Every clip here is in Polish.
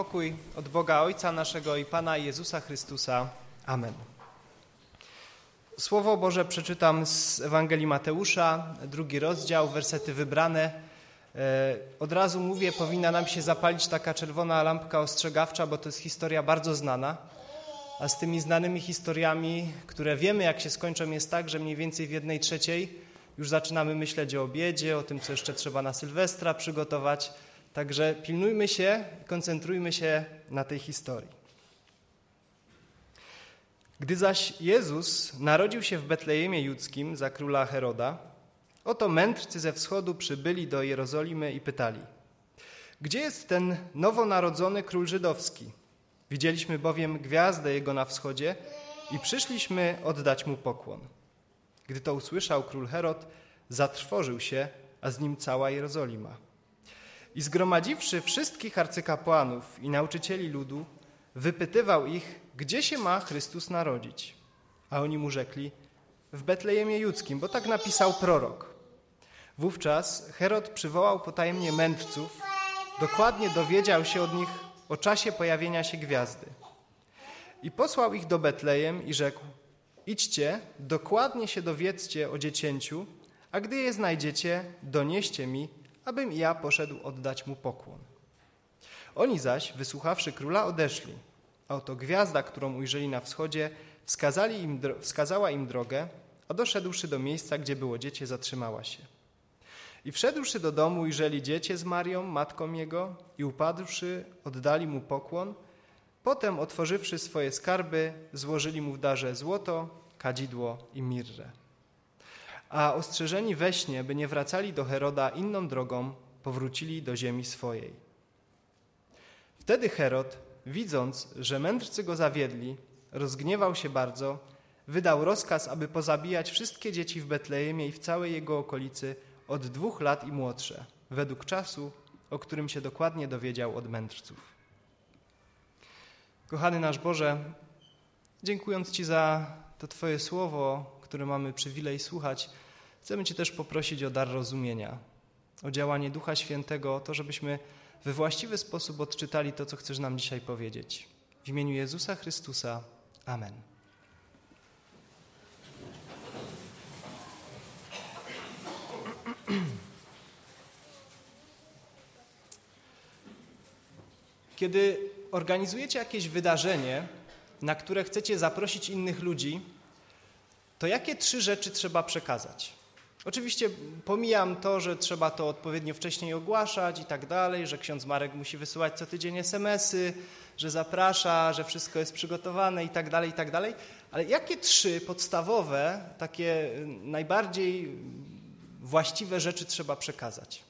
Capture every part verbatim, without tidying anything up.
Pokój od Boga Ojca naszego i Pana Jezusa Chrystusa. Amen. Słowo Boże przeczytam z Ewangelii Mateusza, drugi rozdział, wersety wybrane. Od razu mówię, powinna nam się zapalić taka czerwona lampka ostrzegawcza, bo to jest historia bardzo znana. A z tymi znanymi historiami, które wiemy jak się skończą, jest tak, że mniej więcej w jednej trzeciej już zaczynamy myśleć o obiedzie, o tym, co jeszcze trzeba na Sylwestra przygotować. Także pilnujmy się, koncentrujmy się na tej historii. Gdy zaś Jezus narodził się w Betlejemie Judzkim za króla Heroda, oto mędrcy ze wschodu przybyli do Jerozolimy i pytali: gdzie jest ten nowonarodzony król żydowski? Widzieliśmy bowiem gwiazdę jego na wschodzie i przyszliśmy oddać mu pokłon. Gdy to usłyszał król Herod, zatrwożył się, a z nim cała Jerozolima. I zgromadziwszy wszystkich arcykapłanów i nauczycieli ludu, wypytywał ich, gdzie się ma Chrystus narodzić. A oni mu rzekli: w Betlejemie Judzkim, bo tak napisał prorok. Wówczas Herod przywołał potajemnie mędrców, dokładnie dowiedział się od nich o czasie pojawienia się gwiazdy. I posłał ich do Betlejem i rzekł: idźcie, dokładnie się dowiedzcie o dziecięciu, a gdy je znajdziecie, donieście mi, abym i ja poszedł oddać mu pokłon. Oni zaś, wysłuchawszy króla, odeszli, a oto gwiazda, którą ujrzeli na wschodzie, wskazali im, wskazała im drogę, a doszedłszy do miejsca, gdzie było dziecię, zatrzymała się. I wszedłszy do domu, ujrzeli dziecię z Marią, matką jego, i upadłszy, oddali mu pokłon. Potem, otworzywszy swoje skarby, złożyli mu w darze złoto, kadzidło i mirrę. A ostrzeżeni we śnie, by nie wracali do Heroda inną drogą, powrócili do ziemi swojej. Wtedy Herod, widząc, że mędrcy go zawiedli, rozgniewał się bardzo, wydał rozkaz, aby pozabijać wszystkie dzieci w Betlejemie i w całej jego okolicy od dwóch lat i młodsze, według czasu, o którym się dokładnie dowiedział od mędrców. Kochany nasz Boże, dziękując Ci za to Twoje słowo, które mamy przywilej słuchać, chcemy Cię też poprosić o dar rozumienia, o działanie Ducha Świętego, o to, żebyśmy we właściwy sposób odczytali to, co chcesz nam dzisiaj powiedzieć. W imieniu Jezusa Chrystusa. Amen. Kiedy organizujecie jakieś wydarzenie, na które chcecie zaprosić innych ludzi, to jakie trzy rzeczy trzeba przekazać? Oczywiście pomijam to, że trzeba to odpowiednio wcześniej ogłaszać i tak dalej, że ksiądz Marek musi wysyłać co tydzień es em esy, że zaprasza, że wszystko jest przygotowane i tak dalej, i tak dalej. Ale jakie trzy podstawowe, takie najbardziej właściwe rzeczy trzeba przekazać?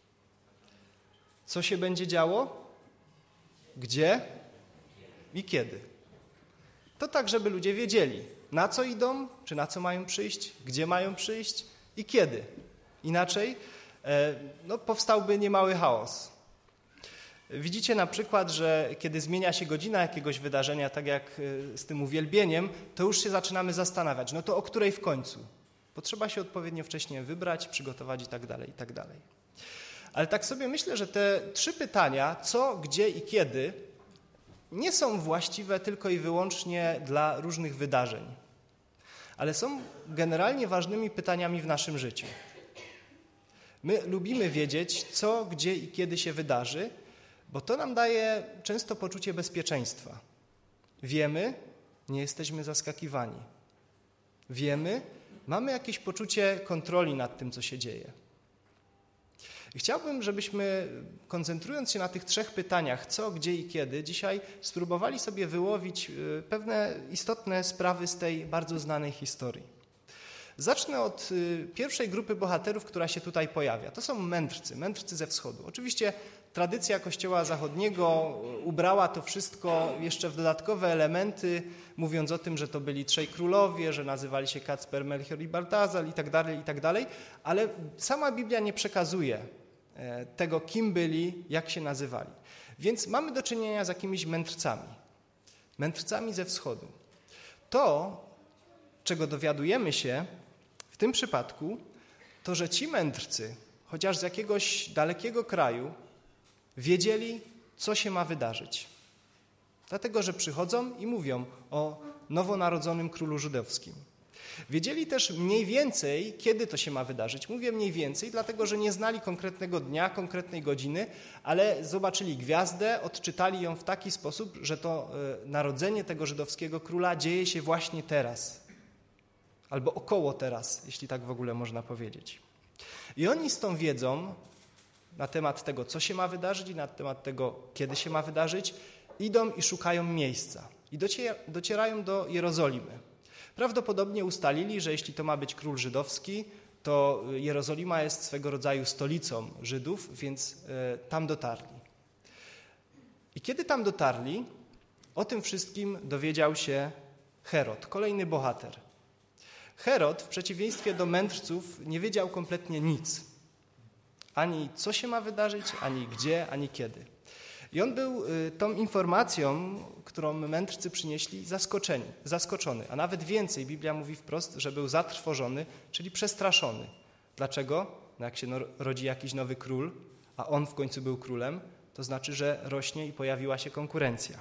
Co się będzie działo? Gdzie? I kiedy? To tak, żeby ludzie wiedzieli, na co idą, czy na co mają przyjść, gdzie mają przyjść i kiedy. Inaczej no, powstałby niemały chaos. Widzicie na przykład, że kiedy zmienia się godzina jakiegoś wydarzenia, tak jak z tym uwielbieniem, to już się zaczynamy zastanawiać, no to o której w końcu? Bo trzeba się odpowiednio wcześniej wybrać, przygotować i tak dalej, i tak dalej. Ale tak sobie myślę, że te trzy pytania, co, gdzie i kiedy, nie są właściwe tylko i wyłącznie dla różnych wydarzeń, ale są generalnie ważnymi pytaniami w naszym życiu. My lubimy wiedzieć, co, gdzie i kiedy się wydarzy, bo to nam daje często poczucie bezpieczeństwa. Wiemy, nie jesteśmy zaskakiwani. Wiemy, mamy jakieś poczucie kontroli nad tym, co się dzieje. I chciałbym, żebyśmy, koncentrując się na tych trzech pytaniach, co, gdzie i kiedy, dzisiaj spróbowali sobie wyłowić pewne istotne sprawy z tej bardzo znanej historii. Zacznę od pierwszej grupy bohaterów, która się tutaj pojawia. To są mędrcy, mędrcy ze wschodu. Oczywiście tradycja Kościoła Zachodniego ubrała to wszystko jeszcze w dodatkowe elementy, mówiąc o tym, że to byli trzej królowie, że nazywali się Kacper, Melchior i Baltazar i tak dalej, i tak dalej, ale sama Biblia nie przekazuje tego, kim byli, jak się nazywali. Więc mamy do czynienia z jakimiś mędrcami, mędrcami ze wschodu. To, czego dowiadujemy się w tym przypadku, to, że ci mędrcy, chociaż z jakiegoś dalekiego kraju, wiedzieli, co się ma wydarzyć. Dlatego, że przychodzą i mówią o nowonarodzonym królu żydowskim. Wiedzieli też mniej więcej, kiedy to się ma wydarzyć. Mówię mniej więcej, dlatego że nie znali konkretnego dnia, konkretnej godziny, ale zobaczyli gwiazdę, odczytali ją w taki sposób, że to narodzenie tego żydowskiego króla dzieje się właśnie teraz. Albo około teraz, jeśli tak w ogóle można powiedzieć. I oni z tą wiedzą na temat tego, co się ma wydarzyć i na temat tego, kiedy się ma wydarzyć, idą i szukają miejsca. I docierają do Jerozolimy. Prawdopodobnie ustalili, że jeśli to ma być król żydowski, to Jerozolima jest swego rodzaju stolicą Żydów, więc tam dotarli. I kiedy tam dotarli, o tym wszystkim dowiedział się Herod, kolejny bohater. Herod, w przeciwieństwie do mędrców, nie wiedział kompletnie nic. Ani co się ma wydarzyć, ani gdzie, ani kiedy. I on był tą informacją, którą mędrcy przynieśli, zaskoczeni, zaskoczony. A nawet więcej, Biblia mówi wprost, że był zatrwożony, czyli przestraszony. Dlaczego? No jak się rodzi jakiś nowy król, a on w końcu był królem, to znaczy, że rośnie i pojawiła się konkurencja.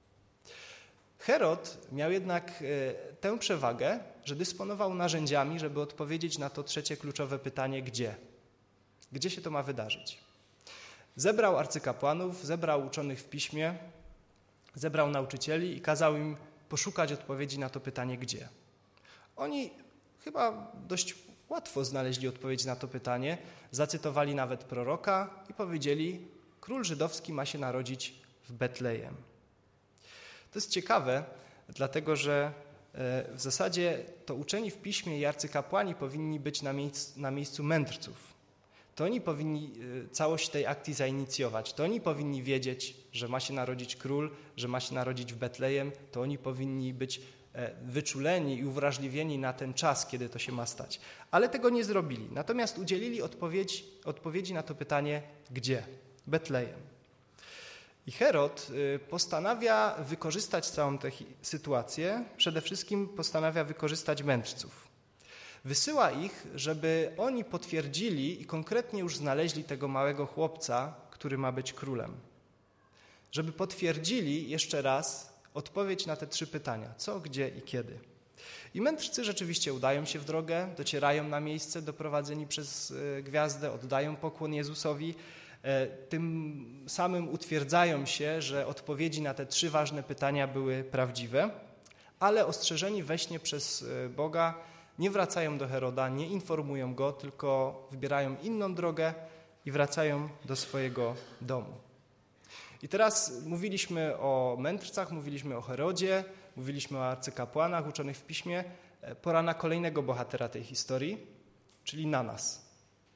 Herod miał jednak tę przewagę, że dysponował narzędziami, żeby odpowiedzieć na to trzecie kluczowe pytanie, gdzie? Gdzie się to ma wydarzyć? Zebrał arcykapłanów, zebrał uczonych w piśmie, zebrał nauczycieli i kazał im poszukać odpowiedzi na to pytanie, gdzie. Oni chyba dość łatwo znaleźli odpowiedź na to pytanie, zacytowali nawet proroka i powiedzieli, król żydowski ma się narodzić w Betlejem. To jest ciekawe, dlatego że w zasadzie to uczeni w piśmie i arcykapłani powinni być na miejscu, na miejscu mędrców. To oni powinni całość tej akcji zainicjować. To oni powinni wiedzieć, że ma się narodzić król, że ma się narodzić w Betlejem. To oni powinni być wyczuleni i uwrażliwieni na ten czas, kiedy to się ma stać. Ale tego nie zrobili. Natomiast udzielili odpowiedź, odpowiedzi na to pytanie, gdzie? Betlejem. I Herod postanawia wykorzystać całą tę sytuację. Przede wszystkim postanawia wykorzystać mędrców. Wysyła ich, żeby oni potwierdzili i konkretnie już znaleźli tego małego chłopca, który ma być królem. Żeby potwierdzili jeszcze raz odpowiedź na te trzy pytania. Co, gdzie i kiedy. I mędrcy rzeczywiście udają się w drogę, docierają na miejsce doprowadzeni przez gwiazdę, oddają pokłon Jezusowi. Tym samym utwierdzają się, że odpowiedzi na te trzy ważne pytania były prawdziwe, ale ostrzeżeni we śnie przez Boga nie wracają do Heroda, nie informują go, tylko wybierają inną drogę i wracają do swojego domu. I teraz mówiliśmy o mędrcach, mówiliśmy o Herodzie, mówiliśmy o arcykapłanach uczonych w piśmie. Pora na kolejnego bohatera tej historii, czyli na nas.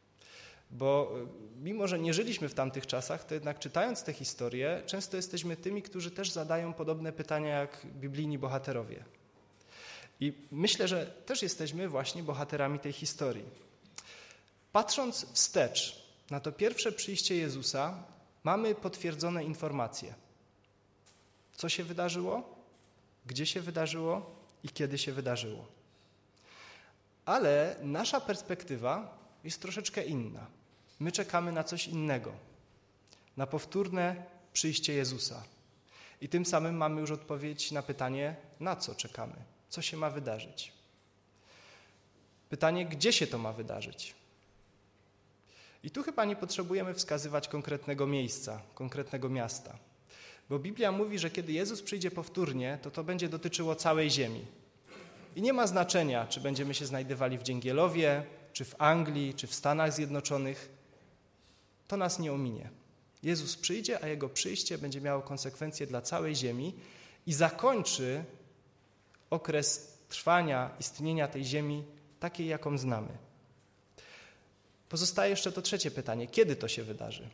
Bo mimo, że nie żyliśmy w tamtych czasach, to jednak czytając tę historię, często jesteśmy tymi, którzy też zadają podobne pytania jak biblijni bohaterowie. I myślę, że też jesteśmy właśnie bohaterami tej historii. Patrząc wstecz na to pierwsze przyjście Jezusa, mamy potwierdzone informacje. Co się wydarzyło, gdzie się wydarzyło i kiedy się wydarzyło. Ale nasza perspektywa jest troszeczkę inna. My czekamy na coś innego, na powtórne przyjście Jezusa. I tym samym mamy już odpowiedź na pytanie, na co czekamy. Co się ma wydarzyć? Pytanie, gdzie się to ma wydarzyć? I tu chyba nie potrzebujemy wskazywać konkretnego miejsca, konkretnego miasta. Bo Biblia mówi, że kiedy Jezus przyjdzie powtórnie, to to będzie dotyczyło całej ziemi. I nie ma znaczenia, czy będziemy się znajdowali w Dzięgielowie, czy w Anglii, czy w Stanach Zjednoczonych. To nas nie ominie. Jezus przyjdzie, a Jego przyjście będzie miało konsekwencje dla całej ziemi i zakończy okres trwania, istnienia tej ziemi takiej, jaką znamy. Pozostaje jeszcze to trzecie pytanie. Kiedy to się wydarzy?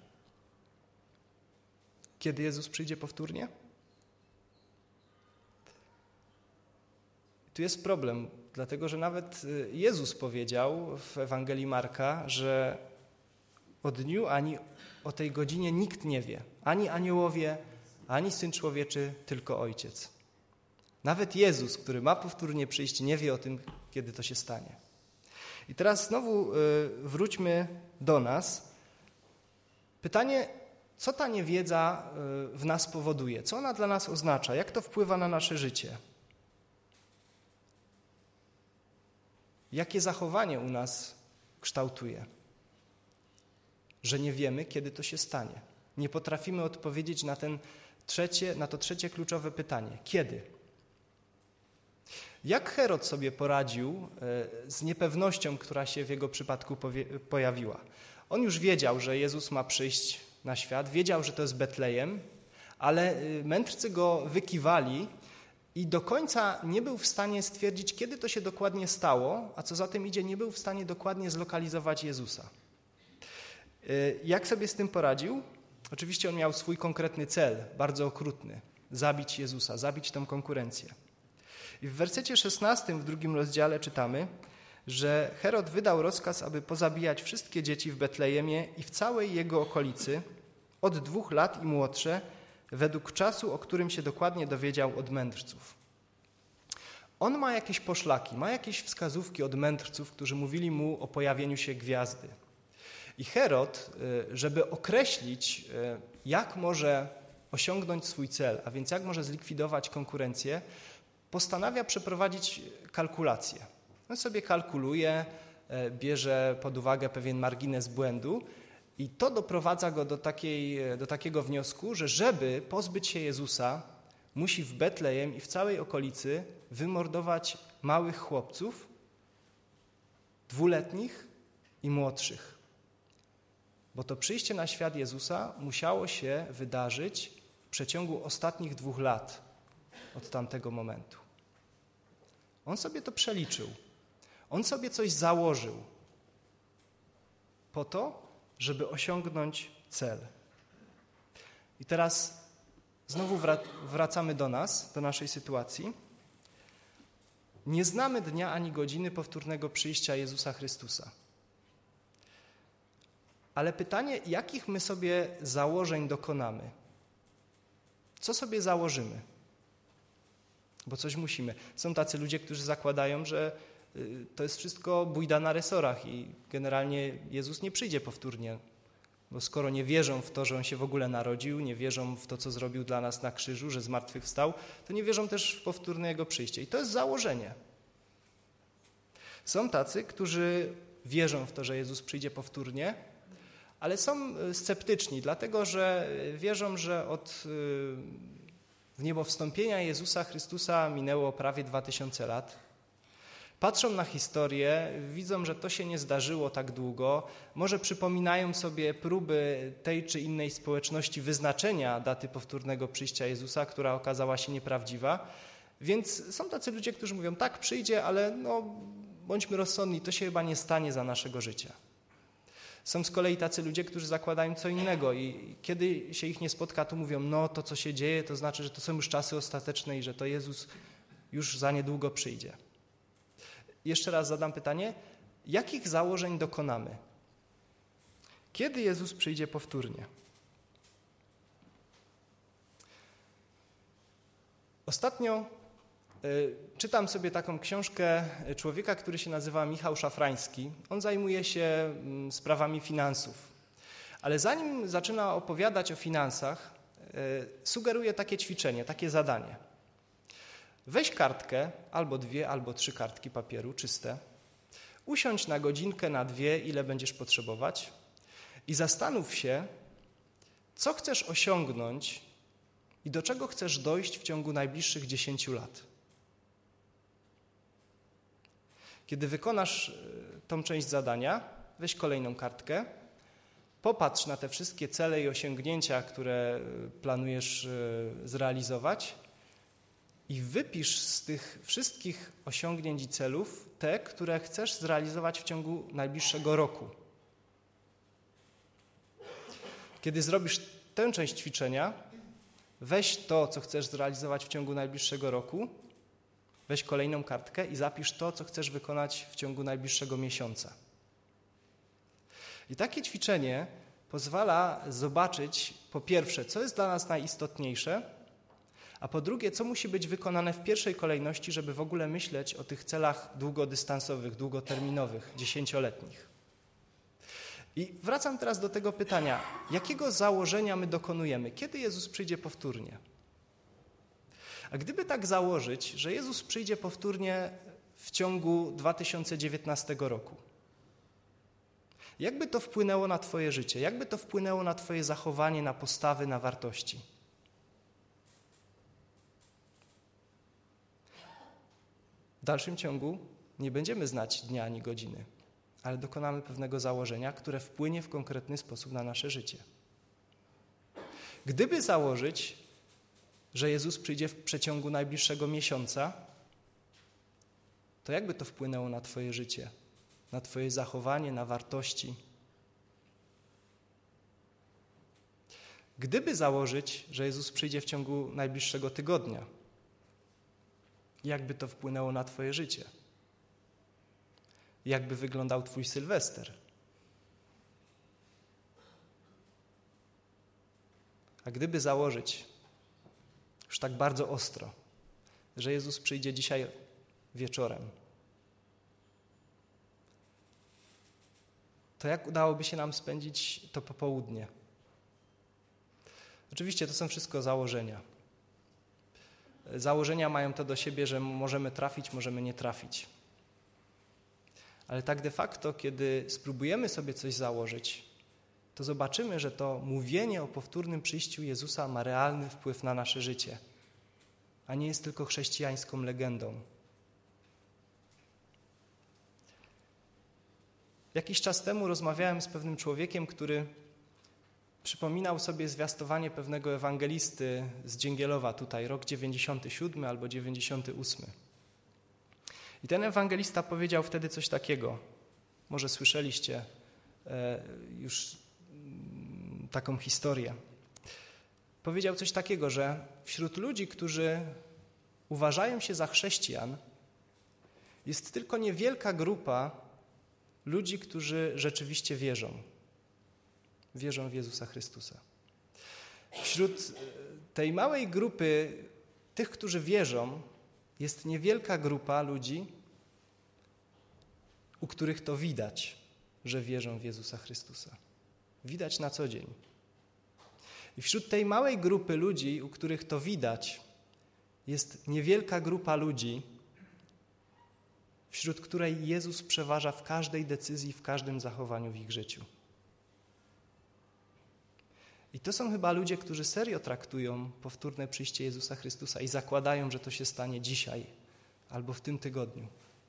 Kiedy Jezus przyjdzie powtórnie? Tu jest problem, dlatego że nawet Jezus powiedział w Ewangelii Marka, że o dniu ani o tej godzinie nikt nie wie. Ani aniołowie, ani Syn Człowieczy, tylko Ojciec. Nawet Jezus, który ma powtórnie przyjść, nie wie o tym, kiedy to się stanie. I teraz znowu wróćmy do nas. Pytanie, Co ta niewiedza w nas powoduje? Co ona dla nas oznacza? Jak to wpływa na nasze życie? Jakie zachowanie u nas kształtuje? Że nie wiemy, kiedy to się stanie. Nie potrafimy odpowiedzieć na, ten trzecie, na to trzecie kluczowe pytanie. Kiedy? Jak Herod sobie poradził z niepewnością, która się w jego przypadku pojawiła? On już wiedział, że Jezus ma przyjść na świat, wiedział, że to jest Betlejem, ale mędrcy go wykiwali i do końca nie był w stanie stwierdzić, kiedy to się dokładnie stało, a co za tym idzie, nie był w stanie dokładnie zlokalizować Jezusa. Jak sobie z tym poradził? Oczywiście on miał swój konkretny cel, bardzo okrutny. Zabić Jezusa, zabić tę konkurencję. I w wersecie szesnastym w drugim rozdziale czytamy, że Herod wydał rozkaz, aby pozabijać wszystkie dzieci w Betlejemie i w całej jego okolicy, od dwóch lat i młodsze, według czasu, o którym się dokładnie dowiedział od mędrców. On ma jakieś poszlaki, ma jakieś wskazówki od mędrców, którzy mówili mu o pojawieniu się gwiazdy. I Herod, żeby określić, jak może osiągnąć swój cel, a więc jak może zlikwidować konkurencję, postanawia przeprowadzić kalkulację. On sobie kalkuluje, bierze pod uwagę pewien margines błędu i to doprowadza go do, takiej, do takiego wniosku, że żeby pozbyć się Jezusa, musi w Betlejem i w całej okolicy wymordować małych chłopców, dwuletnich i młodszych. Bo to przyjście na świat Jezusa musiało się wydarzyć w przeciągu ostatnich dwóch lat od tamtego momentu. On sobie to przeliczył. On sobie coś założył po to, żeby osiągnąć cel. I teraz znowu wracamy do nas, do naszej sytuacji. Nie znamy dnia ani godziny powtórnego przyjścia Jezusa Chrystusa. Ale pytanie, jakich my sobie założeń dokonamy? Co sobie założymy? Bo coś musimy. Są tacy ludzie, którzy zakładają, że to jest wszystko bójda na resorach i generalnie Jezus nie przyjdzie powtórnie. Bo skoro nie wierzą w to, że On się w ogóle narodził, nie wierzą w to, co zrobił dla nas na krzyżu, że zmartwychwstał, to nie wierzą też w powtórne Jego przyjście. I to jest założenie. Są tacy, którzy wierzą w to, że Jezus przyjdzie powtórnie, ale są sceptyczni, dlatego że wierzą, że od wniebowstąpienia Jezusa Chrystusa minęło prawie dwa tysiące lat. Patrzą na historię, widzą, że to się nie zdarzyło tak długo, może przypominają sobie próby tej czy innej społeczności wyznaczenia daty powtórnego przyjścia Jezusa, która okazała się nieprawdziwa, więc są tacy ludzie, którzy mówią, tak, przyjdzie, ale no, bądźmy rozsądni, to się chyba nie stanie za naszego życia. Są z kolei tacy ludzie, którzy zakładają co innego i kiedy się ich nie spotka, to mówią, no to co się dzieje, to znaczy, że to są już czasy ostateczne i że to Jezus już za niedługo przyjdzie. Jeszcze raz zadam pytanie, jakich założeń dokonamy? Kiedy Jezus przyjdzie powtórnie? Ostatnio y, czytam sobie taką książkę człowieka, który się nazywa Michał Szafrański. On zajmuje się y, sprawami finansów. Ale zanim zaczyna opowiadać o finansach, y, sugeruje takie ćwiczenie, takie zadanie. Weź kartkę, albo dwie, albo trzy kartki papieru czyste, usiądź na godzinkę, na dwie, ile będziesz potrzebować i zastanów się, co chcesz osiągnąć i do czego chcesz dojść w ciągu najbliższych dziesięciu lat. Kiedy wykonasz tą część zadania, weź kolejną kartkę, popatrz na te wszystkie cele i osiągnięcia, które planujesz zrealizować i wypisz z tych wszystkich osiągnięć i celów te, które chcesz zrealizować w ciągu najbliższego roku. Kiedy zrobisz tę część ćwiczenia, weź to, co chcesz zrealizować w ciągu najbliższego roku, weź kolejną kartkę i zapisz to, co chcesz wykonać w ciągu najbliższego miesiąca. I takie ćwiczenie pozwala zobaczyć, po pierwsze, co jest dla nas najistotniejsze, a po drugie, co musi być wykonane w pierwszej kolejności, żeby w ogóle myśleć o tych celach długodystansowych, długoterminowych, dziesięcioletnich. I wracam teraz do tego pytania, jakiego założenia my dokonujemy? Kiedy Jezus przyjdzie powtórnie? A gdyby tak założyć, że Jezus przyjdzie powtórnie w ciągu dwa tysiące dziewiętnastego roku, jakby to wpłynęło na twoje życie? Jakby to wpłynęło na twoje zachowanie, na postawy, na wartości? W dalszym ciągu nie będziemy znać dnia ani godziny, ale dokonamy pewnego założenia, które wpłynie w konkretny sposób na nasze życie. Gdyby założyć, że Jezus przyjdzie w przeciągu najbliższego miesiąca, to jakby to wpłynęło na twoje życie, na twoje zachowanie, na wartości? Gdyby założyć, że Jezus przyjdzie w ciągu najbliższego tygodnia, jakby to wpłynęło na twoje życie? Jakby wyglądał twój Sylwester? A gdyby założyć już tak bardzo ostro, że Jezus przyjdzie dzisiaj wieczorem, to jak udałoby się nam spędzić to popołudnie? Oczywiście to są wszystko założenia. Założenia mają to do siebie, że możemy trafić, możemy nie trafić. Ale tak de facto, kiedy spróbujemy sobie coś założyć, to zobaczymy, że to mówienie o powtórnym przyjściu Jezusa ma realny wpływ na nasze życie, a nie jest tylko chrześcijańską legendą. Jakiś czas temu rozmawiałem z pewnym człowiekiem, który przypominał sobie zwiastowanie pewnego ewangelisty z Dzięgielowa, tutaj rok dziewięćdziesiąty siódmy albo dziewięćdziesiąty ósmy. I ten ewangelista powiedział wtedy coś takiego. Może słyszeliście e, już m, taką historię. Powiedział coś takiego, że wśród ludzi, którzy uważają się za chrześcijan, jest tylko niewielka grupa ludzi, którzy rzeczywiście wierzą. Wierzą w Jezusa Chrystusa. Wśród tej małej grupy tych, którzy wierzą, jest niewielka grupa ludzi, u których to widać, że wierzą w Jezusa Chrystusa. Widać na co dzień. I wśród tej małej grupy ludzi, u których to widać, jest niewielka grupa ludzi, wśród której Jezus przeważa w każdej decyzji, w każdym zachowaniu w ich życiu. I to są chyba ludzie, którzy serio traktują powtórne przyjście Jezusa Chrystusa i zakładają, że to się stanie dzisiaj albo w tym tygodniu.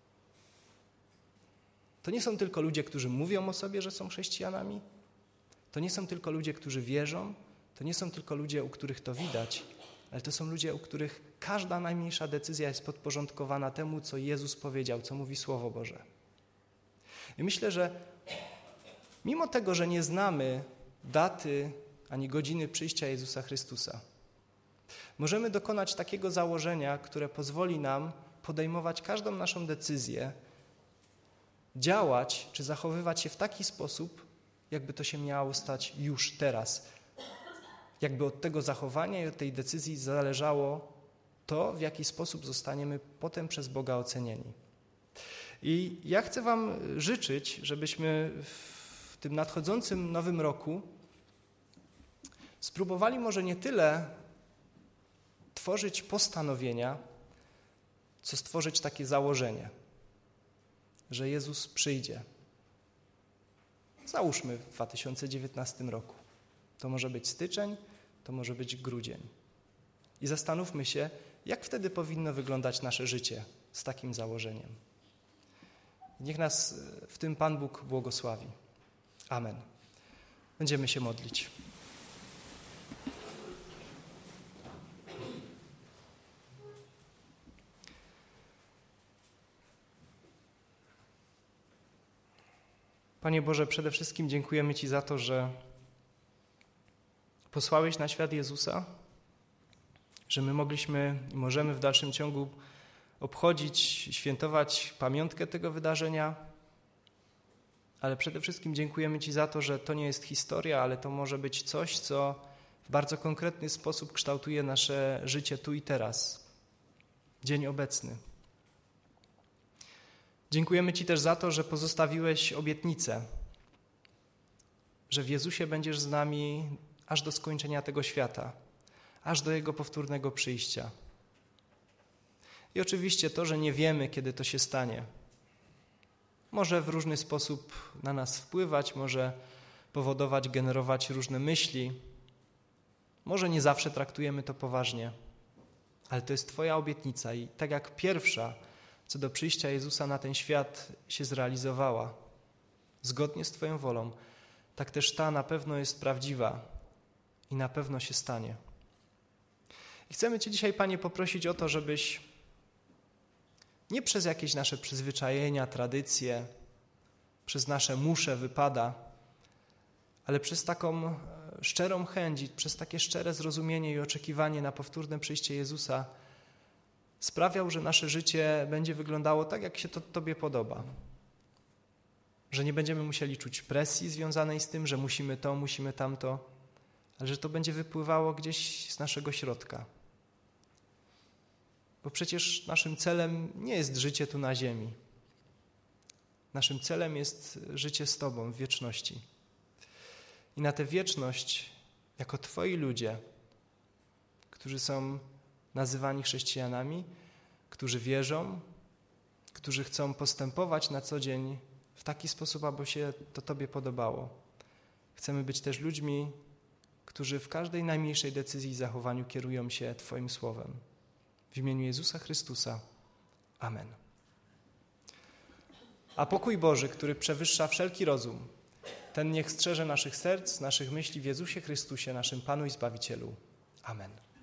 To nie są tylko ludzie, którzy mówią o sobie, że są chrześcijanami. To nie są tylko ludzie, którzy wierzą. To nie są tylko ludzie, u których to widać, ale to są ludzie, u których każda najmniejsza decyzja jest podporządkowana temu, co Jezus powiedział, co mówi Słowo Boże. I myślę, że mimo tego, że nie znamy daty ani godziny przyjścia Jezusa Chrystusa, możemy dokonać takiego założenia, które pozwoli nam podejmować każdą naszą decyzję, działać czy zachowywać się w taki sposób, jakby to się miało stać już teraz. Jakby od tego zachowania i od tej decyzji zależało to, w jaki sposób zostaniemy potem przez Boga ocenieni. I ja chcę wam życzyć, żebyśmy w tym nadchodzącym nowym roku spróbowali może nie tyle tworzyć postanowienia, co stworzyć takie założenie, że Jezus przyjdzie. Załóżmy w dwa tysiące dziewiętnastym roku. To może być styczeń, to może być grudzień. I zastanówmy się, jak wtedy powinno wyglądać nasze życie z takim założeniem. Niech nas w tym Pan Bóg błogosławi. Amen. Będziemy się modlić. Panie Boże, przede wszystkim dziękujemy Ci za to, że posłałeś na świat Jezusa, że my mogliśmy i możemy w dalszym ciągu obchodzić, świętować pamiątkę tego wydarzenia, ale przede wszystkim dziękujemy Ci za to, że to nie jest historia, ale to może być coś, co w bardzo konkretny sposób kształtuje nasze życie tu i teraz, dzień obecny. Dziękujemy Ci też za to, że pozostawiłeś obietnicę, że w Jezusie będziesz z nami aż do skończenia tego świata, aż do Jego powtórnego przyjścia. I oczywiście to, że nie wiemy, kiedy to się stanie, może w różny sposób na nas wpływać, może powodować, generować różne myśli. Może nie zawsze traktujemy to poważnie, ale to jest Twoja obietnica i tak jak pierwsza co do przyjścia Jezusa na ten świat się zrealizowała, zgodnie z Twoją wolą, tak też ta na pewno jest prawdziwa i na pewno się stanie. I chcemy Cię dzisiaj, Panie, poprosić o to, żebyś nie przez jakieś nasze przyzwyczajenia, tradycje, przez nasze muszę, wypada, ale przez taką szczerą chęć i przez takie szczere zrozumienie i oczekiwanie na powtórne przyjście Jezusa sprawiał, że nasze życie będzie wyglądało tak, jak się to Tobie podoba. Że nie będziemy musieli czuć presji związanej z tym, że musimy to, musimy tamto, ale że to będzie wypływało gdzieś z naszego środka. Bo przecież naszym celem nie jest życie tu na ziemi. Naszym celem jest życie z Tobą w wieczności. I na tę wieczność, jako Twoi ludzie, którzy są nazywani chrześcijanami, którzy wierzą, którzy chcą postępować na co dzień w taki sposób, aby się to Tobie podobało. Chcemy być też ludźmi, którzy w każdej najmniejszej decyzji i zachowaniu kierują się Twoim słowem. W imieniu Jezusa Chrystusa. Amen. A pokój Boży, który przewyższa wszelki rozum, ten niech strzeże naszych serc, naszych myśli w Jezusie Chrystusie, naszym Panu i Zbawicielu. Amen.